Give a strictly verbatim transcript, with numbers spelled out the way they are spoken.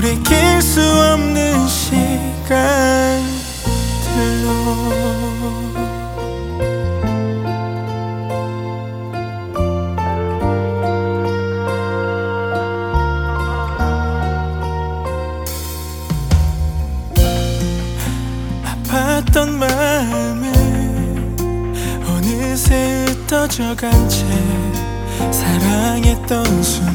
돌이킬 수 없는 시간들로. 아팠던 마음을 어느새 흩어져간 채 사랑했던 순간